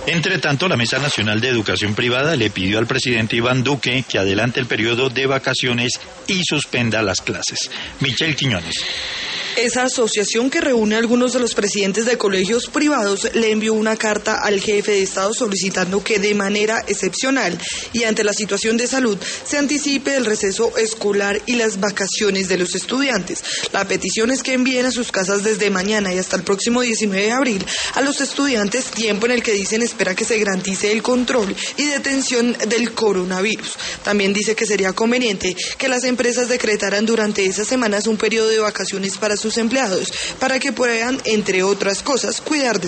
Entre tanto, la Mesa Nacional de Educación Privada le pidió al presidente Iván Duque que adelante el periodo de vacaciones y suspenda las clases. Michelle Quiñones. Esa asociación, que reúne a algunos de los presidentes de colegios privados, le envió una carta al jefe de Estado solicitando que de manera excepcional y ante la situación de salud se anticipe el receso escolar y las vacaciones de los estudiantes. La petición es que envíen a sus casas desde mañana y hasta el próximo 19 de abril a los estudiantes, tiempo en el que dicen espera que se garantice el control y detención del coronavirus. También dice que sería conveniente que las empresas decretaran durante esas semanas un periodo de vacaciones para sus empleados, para que puedan, entre otras cosas, cuidar de